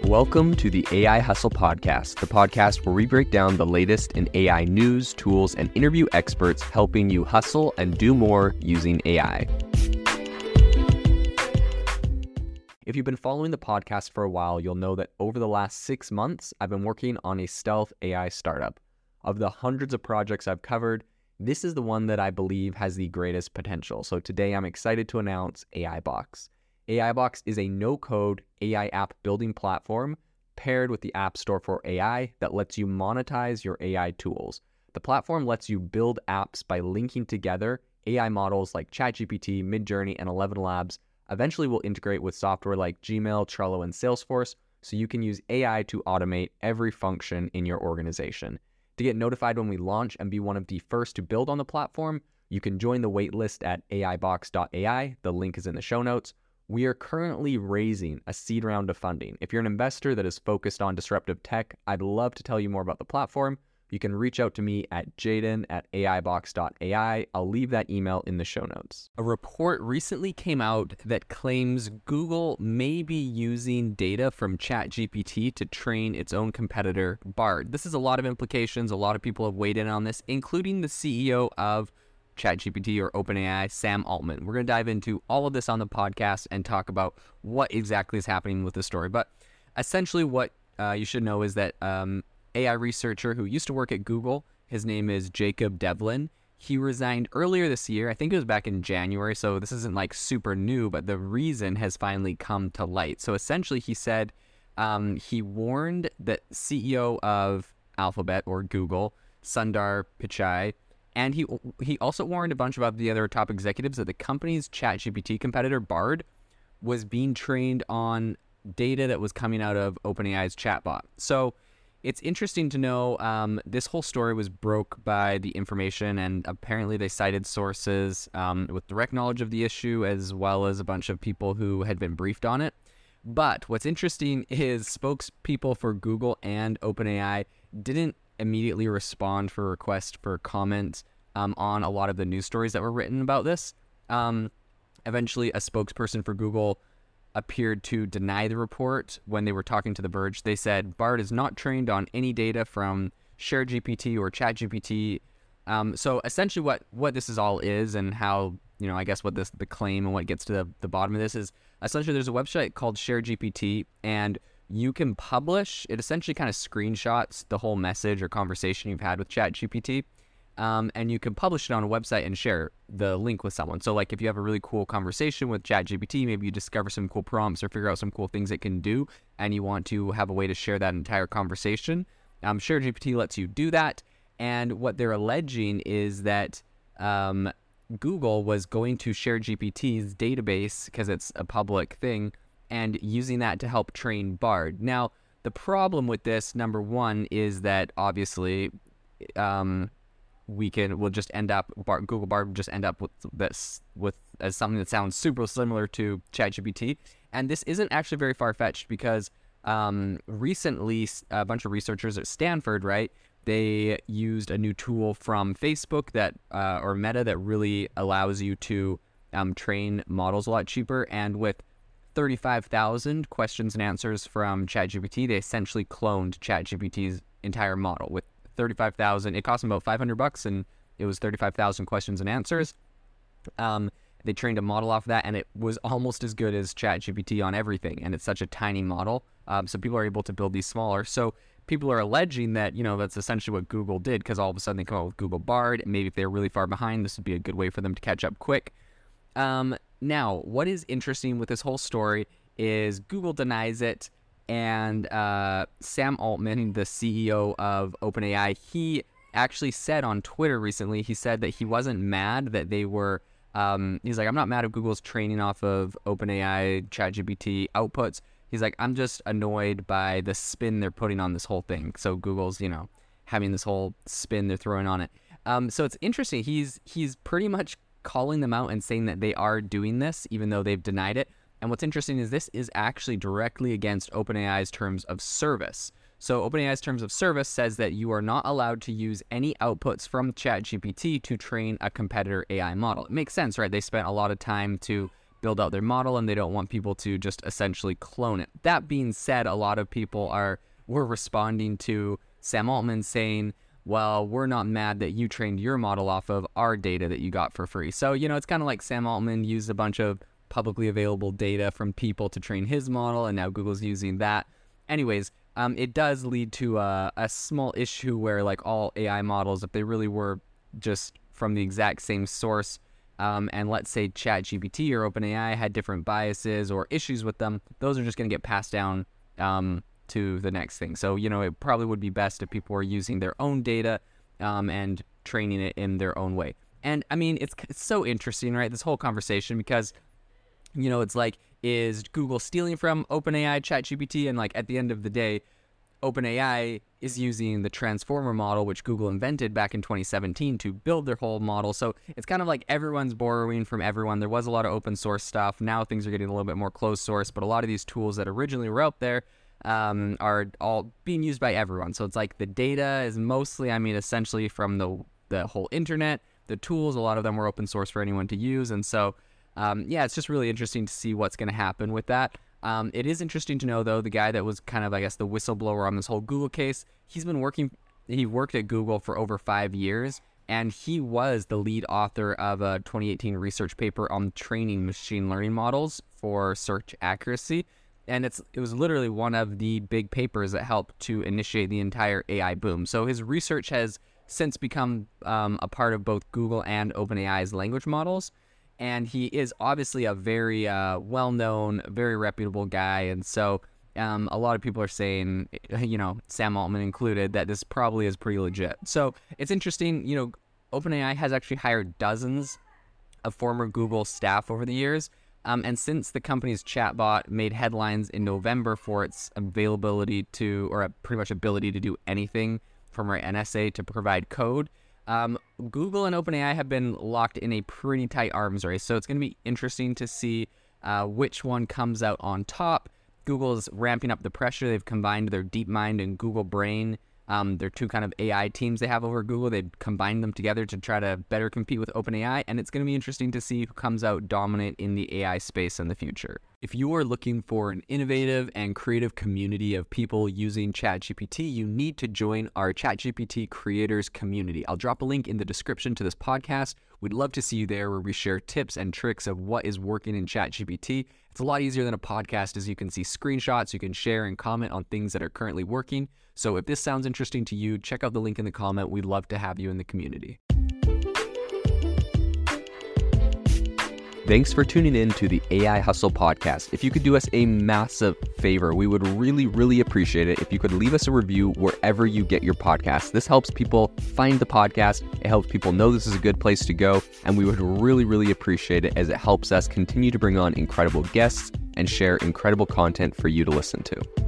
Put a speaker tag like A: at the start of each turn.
A: Welcome to the AI Hustle Podcast, the podcast where we break down the latest in AI news, tools, and interview experts helping you hustle and do more using AI. If you've been following the podcast for a while, you'll know that over the last 6 months, I've been working on a stealth AI startup. Of the hundreds of projects I've covered, this is the one that I believe has the greatest potential. So today I'm excited to announce AIBox. AIBox is a no-code AI app building platform paired with the App Store for AI that lets you monetize your AI tools. The platform lets you build apps by linking together AI models like ChatGPT, Midjourney, and ElevenLabs. Eventually will integrate with software like Gmail, Trello, and Salesforce, so you can use AI to automate every function in your organization. To get notified when we launch and be one of the first to build on the platform, you can join the waitlist at aibox.ai. The link is in the show notes. We are currently raising a seed round of funding. If you're an investor that is focused on disruptive tech, I'd love to tell you more about the platform. You can reach out to me at jaden@aibox.ai. I'll leave that email in the show notes. A report recently came out that claims Google may be using data from ChatGPT to train its own competitor, Bard. This has a lot of implications. A lot of people have weighed in on this, including the CEO of ChatGPT or OpenAI, Sam Altman. We're going to dive into all of this on the podcast and talk about what exactly is happening with the story. But essentially what you should know is that AI researcher who used to work at Google, his name is Jacob Devlin. He resigned earlier this year. I think it was back in January, so this isn't like super new, but the reason has finally come to light. So essentially he said he warned that CEO of Alphabet or Google, Sundar Pichai, and he also warned a bunch of the other top executives that the company's ChatGPT competitor, Bard, was being trained on data that was coming out of OpenAI's chatbot. So it's interesting to know this whole story was broke by The Information, and apparently they cited sources with direct knowledge of the issue, as well as a bunch of people who had been briefed on it. But what's interesting is spokespeople for Google and OpenAI didn't immediately respond for requests for comment on a lot of the news stories that were written about this. Eventually, a spokesperson for Google appeared to deny the report when they were talking to The Verge. They said, Bard is not trained on any data from ShareGPT or ChatGPT. So essentially what this is all is, and how, I guess what the claim and what gets to the bottom of this is, essentially there's a website called ShareGPT, and you can publish, it essentially kind of screenshots the whole message or conversation you've had with ChatGPT, and you can publish it on a website and share the link with someone. So like if you have a really cool conversation with ChatGPT, maybe you discover some cool prompts or figure out some cool things it can do, and you want to have a way to share that entire conversation, ShareGPT lets you do that. And what they're alleging is that Google was going to ShareGPT's database, because it's a public thing, and using that to help train Bard. Now, the problem with this, number one, is that obviously Google Bard will just end up with this as something that sounds super similar to ChatGPT. And this isn't actually very far-fetched, because recently a bunch of researchers at Stanford, right, they used a new tool from Facebook or Meta that really allows you to train models a lot cheaper. And with 35,000 questions and answers from ChatGPT, they essentially cloned ChatGPT's entire model. With 35,000, it cost them about $500, and it was 35,000 questions and answers. They trained a model off of that, and it was almost as good as ChatGPT on everything. And it's such a tiny model, so people are able to build these smaller. So people are alleging that that's essentially what Google did, because all of a sudden they come out with Google Bard. And maybe if they're really far behind, this would be a good way for them to catch up quick. Now, what is interesting with this whole story is Google denies it, and Sam Altman, the CEO of OpenAI, he actually said on Twitter recently, he said that he wasn't mad that they were, he's like, I'm not mad if Google's training off of OpenAI ChatGPT outputs. He's like, I'm just annoyed by the spin they're putting on this whole thing. So Google's, having this whole spin they're throwing on it. So it's interesting. He's pretty much calling them out and saying that they are doing this, even though they've denied it. And what's interesting is this is actually directly against OpenAI's terms of service. So OpenAI's terms of service says that you are not allowed to use any outputs from ChatGPT to train a competitor AI model. It makes sense, right? They spent a lot of time to build out their model and they don't want people to just essentially clone it. That being said, a lot of people were responding to Sam Altman saying, well, we're not mad that you trained your model off of our data that you got for free. So, it's kind of like Sam Altman used a bunch of publicly available data from people to train his model, and now Google's using that. Anyways, it does lead to a small issue where like all AI models, if they really were just from the exact same source, and let's say ChatGPT or OpenAI had different biases or issues with them, those are just going to get passed down to the next thing. So, it probably would be best if people were using their own data and training it in their own way. And I mean, it's so interesting, right? This whole conversation, because, it's like, is Google stealing from OpenAI, ChatGPT? And like at the end of the day, OpenAI is using the transformer model, which Google invented back in 2017 to build their whole model. So it's kind of like everyone's borrowing from everyone. There was a lot of open source stuff. Now things are getting a little bit more closed source, but a lot of these tools that originally were out there are all being used by everyone. So it's like the data is mostly, essentially from the whole internet. The tools, a lot of them were open source for anyone to use. And so, it's just really interesting to see what's going to happen with that. It is interesting to know, though, the guy that was kind of, I guess, the whistleblower on this whole Google case, he worked at Google for over 5 years, and he was the lead author of a 2018 research paper on training machine learning models for search accuracy. And it was literally one of the big papers that helped to initiate the entire AI boom. So his research has since become a part of both Google and OpenAI's language models. And he is obviously a very well-known, very reputable guy. And so a lot of people are saying, Sam Altman included, that this probably is pretty legit. So it's interesting, OpenAI has actually hired dozens of former Google staff over the years. And since the company's chatbot made headlines in November for its availability to, or pretty much ability to do anything from our NSA to provide code, Google and OpenAI have been locked in a pretty tight arms race. So it's going to be interesting to see which one comes out on top. Google is ramping up the pressure. They've combined their DeepMind and Google Brain. They're two kind of AI teams they have over Google. They've combined them together to try to better compete with OpenAI, and it's going to be interesting to see who comes out dominant in the AI space in the future. If you are looking for an innovative and creative community of people using ChatGPT, you need to join our ChatGPT creators community. I'll drop a link in the description to this podcast. We'd love to see you there, where we share tips and tricks of what is working in ChatGPT. It's a lot easier than a podcast, as you can see screenshots, you can share and comment on things that are currently working. So if this sounds interesting to you, check out the link in the comment. We'd love to have you in the community. Thanks for tuning in to the AI Hustle podcast. If you could do us a massive favor, we would really, really appreciate it if you could leave us a review wherever you get your podcasts. This helps people find the podcast. It helps people know this is a good place to go. And we would really, really appreciate it, as it helps us continue to bring on incredible guests and share incredible content for you to listen to.